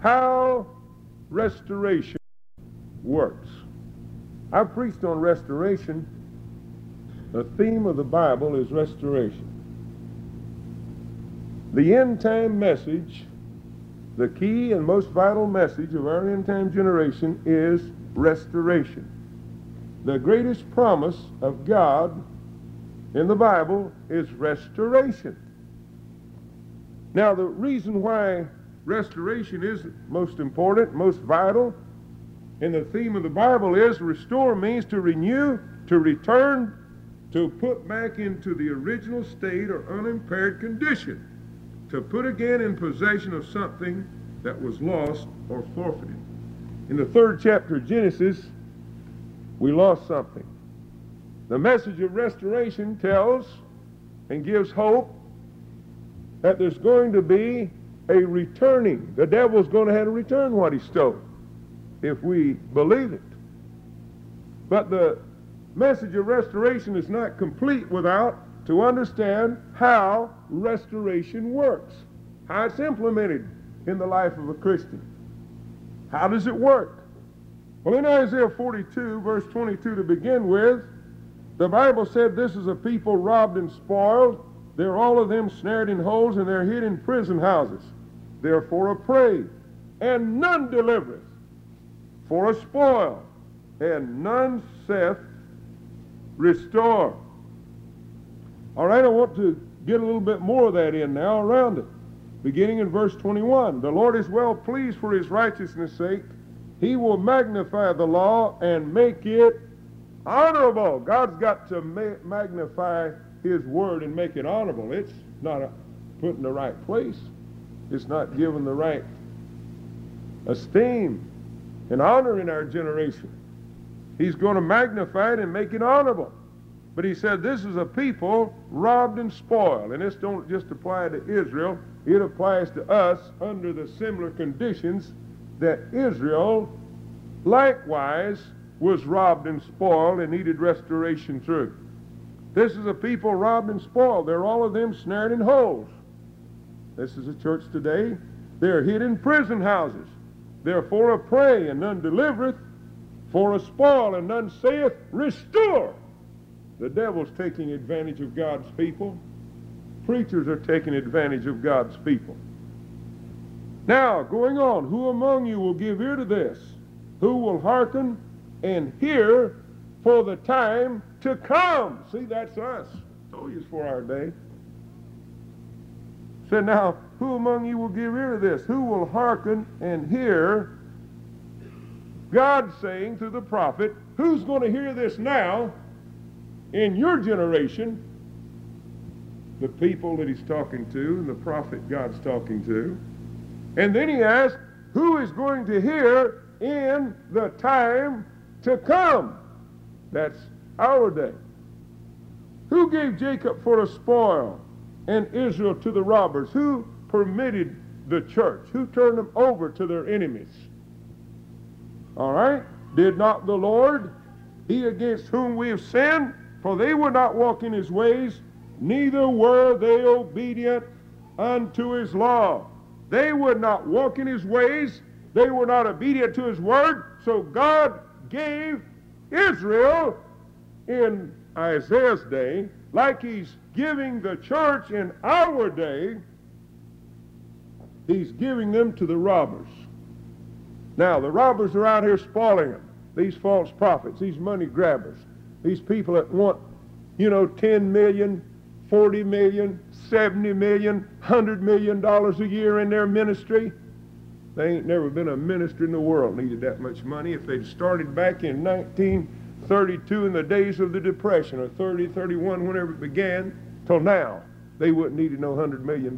how restoration works. I've preached on restoration. The theme of the Bible is restoration. The end-time message, the key and most vital message of our end-time generation is restoration. The greatest promise of God in the Bible is restoration. Now, the reason why restoration is most important, most vital, and the theme of the Bible is restore means to renew, to return, to put back into the original state or unimpaired condition, to put again in possession of something that was lost or forfeited. In the 3rd chapter of Genesis, we lost something. The message of restoration tells and gives hope that there's going to be a returning. The devil's going to have to return what he stole, if we believe it. But the message of restoration is not complete without to understand how restoration works, how it's implemented in the life of a Christian. How does it work? Well, in Isaiah 42, verse 22 to begin with, the Bible said, this is a people robbed and spoiled. They're all of them snared in holes, and they're hid in prison houses. Therefore a prey, and none delivereth. For a spoil, and none saith, restore. All right, I want to get a little bit more of that in now around it. Beginning in verse 21, the Lord is well pleased for his righteousness' sake. He will magnify the law and make it honorable. God's got to magnify his word and make it honorable. It's not put in the right place. It's not given the right esteem and honor in our generation. He's going to magnify it and make it honorable. But he said this is a people robbed and spoiled. And this don't just apply to Israel. It applies to us under the similar conditions that Israel likewise was robbed and spoiled and needed restoration through. This is a people robbed and spoiled. They're all of them snared in holes. This is a church today. They're hid in prison houses. Therefore a prey, and none delivereth. For a spoil, and none saith, restore. The devil's taking advantage of God's people. Preachers are taking advantage of God's people. Now, going on, who among you will give ear to this? Who will hearken and hear for the time to come? See, that's us. Told you it's for our day. Said, now, who among you will give ear to this? Who will hearken and hear? God saying to the prophet, who's going to hear this now in your generation? The people that he's talking to and the prophet God's talking to. And then he asked, who is going to hear in the time to come? That's our day. Who gave Jacob for a spoil and Israel to the robbers? Who permitted the church? Who turned them over to their enemies? All right? Did not the Lord, he against whom we have sinned? For they would not walk in his ways, neither were they obedient unto his law. They would not walk in his ways. They were not obedient to his word. So God gave Israel in Isaiah's day, like he's giving the church in our day, he's giving them to the robbers. Now, the robbers are out here spoiling them. These false prophets, these money grabbers, these people that want, 10 million, 40 million, 70 million, $100 million a year in their ministry. They ain't never been a minister in the world needed that much money. If they'd started back in 1932 in the days of the Depression, or 30, 31, whenever it began, till now, they wouldn't need no $100 million.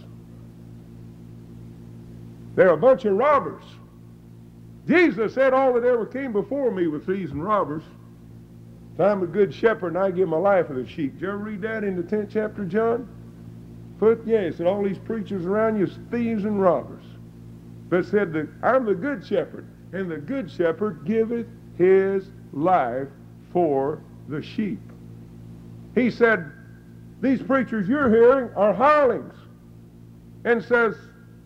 They're a bunch of robbers. Jesus said, all that ever came before me were thieves and robbers. So I'm a good shepherd, and I give my life for the sheep. Did you ever read that in the 10th chapter of John? He said, all these preachers around you is thieves and robbers. But said, I'm the good shepherd, and the good shepherd giveth his life for the sheep. He said, these preachers you're hearing are hirelings. And says,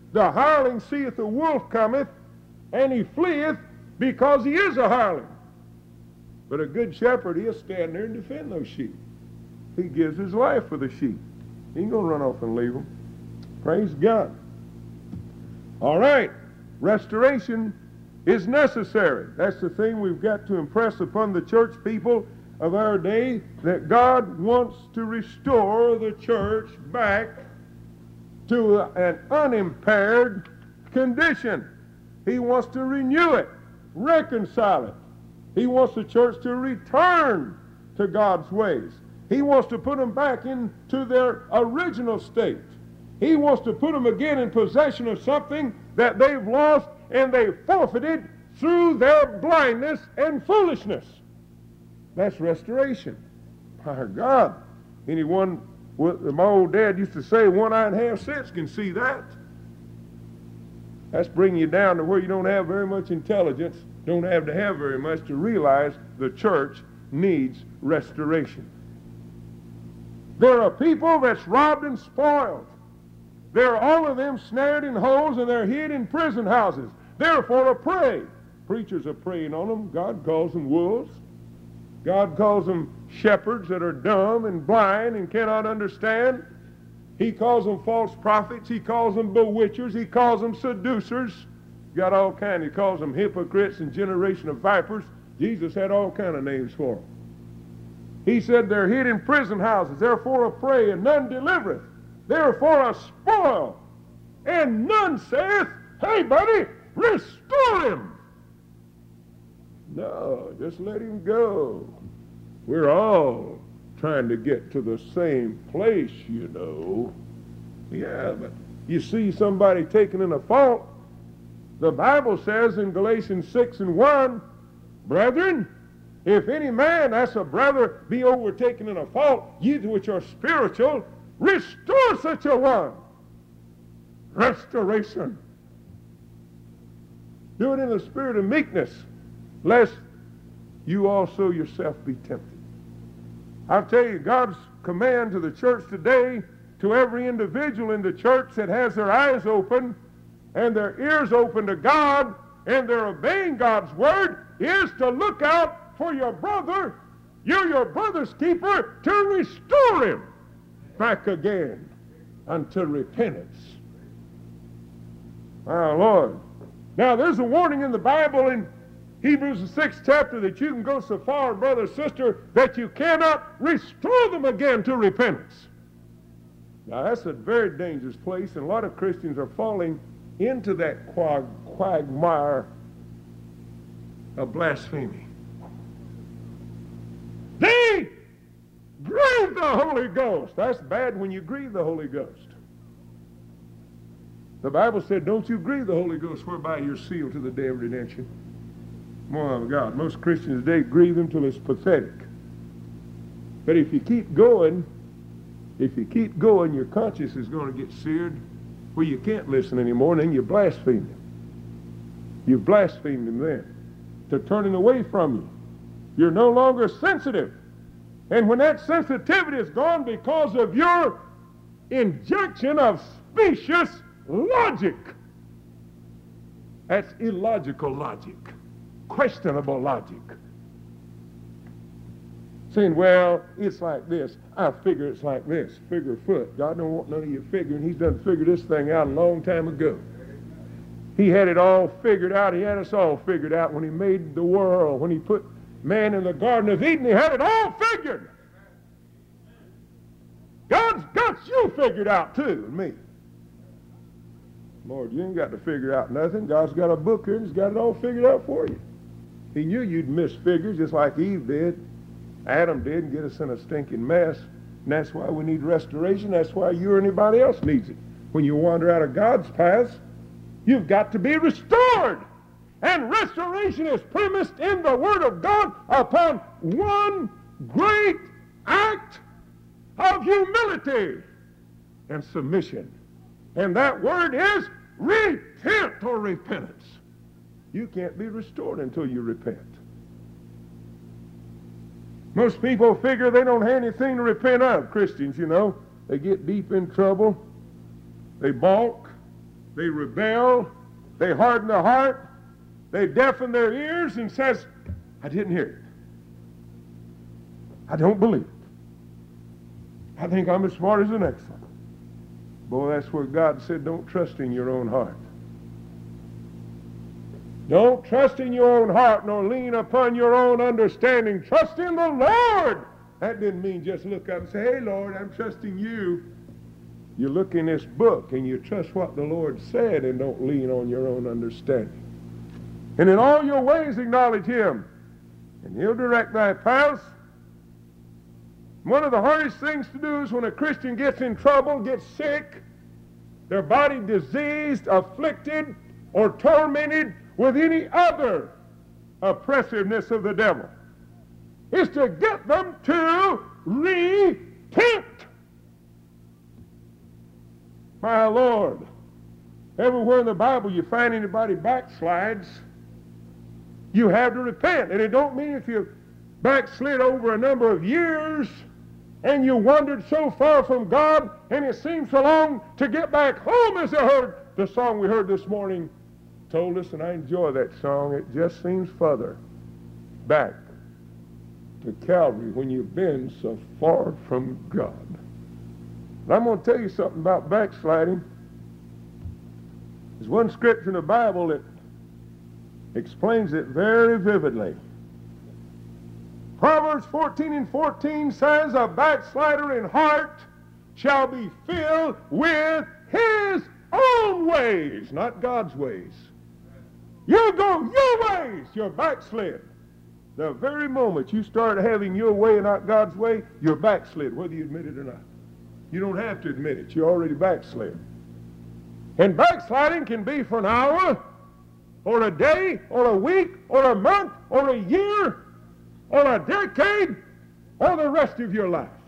The hireling seeth the wolf cometh, and he fleeth because he is a hireling. But a good shepherd, he'll stand there and defend those sheep. He gives his life for the sheep. He ain't going to run off and leave them. Praise God. All right. Restoration is necessary. That's the thing we've got to impress upon the church people of our day, that God wants to restore the church back to an unimpaired condition. He wants to renew it, reconcile it. He wants the church to return to God's ways. He wants to put them back into their original state. He wants to put them again in possession of something that they've lost and they forfeited through their blindness and foolishness. That's restoration. My God. Anyone, my old dad used to say, 1 eye and half sense can see that. That's bringing you down to where you don't have very much intelligence, don't have to have very much to realize the church needs restoration. There are people that's robbed and spoiled. There are all of them snared in holes, and they're hid in prison houses. Therefore, a prey. Preachers are preying on them. God calls them wolves. God calls them shepherds that are dumb and blind and cannot understand. He calls them false prophets. He calls them bewitchers. He calls them seducers. Got all kinds. He calls them hypocrites and generation of vipers. Jesus had all kind of names for them. He said they're hid in prison houses, therefore a prey, and none delivereth. Therefore a spoil, and none saith, hey buddy, restore him. No, just let him go. We're all trying to get to the same place, you know. Yeah, but you see somebody taken in a fault. The Bible says in Galatians 6:1, brethren, if any man, that's a brother, be overtaken in a fault, ye which are spiritual, restore such a one. Restoration. Do it in the spirit of meekness, lest you also yourself be tempted. I'll tell you, God's command to the church today, to every individual in the church that has their eyes open and their ears open to God, and they're obeying God's word, is to look out for your brother. You're your brother's keeper, to restore him back again unto repentance. Our Lord. Now there's a warning in the Bible in Hebrews the 6th chapter that you can go so far, brother, sister, that you cannot restore them again to repentance. Now that's a very dangerous place, and a lot of Christians are falling into that quagmire of blasphemy. They grieve the Holy Ghost. That's bad when you grieve the Holy Ghost. The Bible said, don't you grieve the Holy Ghost, whereby you're sealed to the day of redemption. My God, most Christians today grieve him till it's pathetic. But if you keep going, your conscience is going to get seared where you can't listen anymore, and then you blaspheme him. You blasphemed him then. To turning away from you. You're no longer sensitive. And when that sensitivity is gone because of your injection of specious logic, that's illogical logic, questionable logic. Saying, well, it's like this. I figure it's like this. Figure foot. God don't want none of you figuring. He's done figured this thing out a long time ago. He had it all figured out. He had us all figured out when he made the world. When he put man in the Garden of Eden, he had it all figured. God's got you figured out too, and me. Lord, you ain't got to figure out nothing. God's got a book here and he's got it all figured out for you. He knew you'd miss figures just like Eve did. Adam did, and get us in a stinking mess. And that's why we need restoration. That's why you or anybody else needs it. When you wander out of God's paths, you've got to be restored. And restoration is premised in the Word of God upon one great act of humility and submission. And that word is repent or repentance. You can't be restored until you repent. Most people figure they don't have anything to repent of. Christians, you know, they get deep in trouble. They balk. they rebel, they harden their heart, they deafen their ears and says, I didn't hear it. I don't believe it. I think I'm as smart as the next one. Boy, that's where God said, don't trust in your own heart. Don't trust in your own heart, nor lean upon your own understanding. Trust in the Lord. That didn't mean just look up and say, hey, Lord, I'm trusting you. You look in this book and you trust what the Lord said and don't lean on your own understanding. And in all your ways acknowledge him, and he'll direct thy paths. One of the hardest things to do is when a Christian gets in trouble, gets sick, their body diseased, afflicted, or tormented with any other oppressiveness of the devil, is to get them to repent. My Lord, everywhere in the Bible you find anybody backslides, you have to repent. And it don't mean if you backslid over a number of years and you wandered so far from God and it seems so long to get back home, as I heard the song we heard this morning told us, and I enjoy that song. It just seems further back to Calvary when you've been so far from God. And I'm going to tell you something about backsliding. There's one scripture in the Bible that explains it very vividly. Proverbs 14:14 says, a backslider in heart shall be filled with his own ways, not God's ways. You go your ways, you're backslid. The very moment you start having your way and not God's way, you're backslid, whether you admit it or not. You don't have to admit it. You're already backslid. And backsliding can be for an hour, or a day, or a week, or a month, or a year, or a decade, or the rest of your life.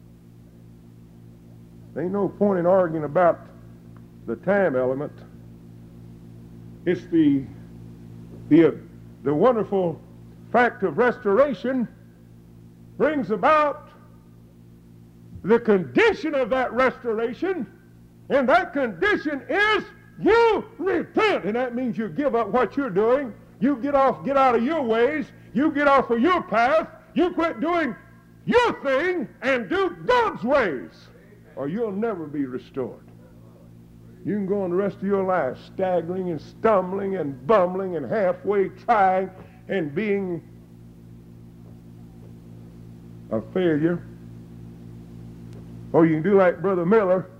There ain't no point in arguing about the time element. It's the wonderful fact of restoration brings about the condition of that restoration, and that condition is you repent. And that means you give up what you're doing. You get out of your ways. You get off of your path. You quit doing your thing and do God's ways, or you'll never be restored. You can go on the rest of your life staggering and stumbling and bumbling and halfway trying and being a failure. Or you can do like Brother Miller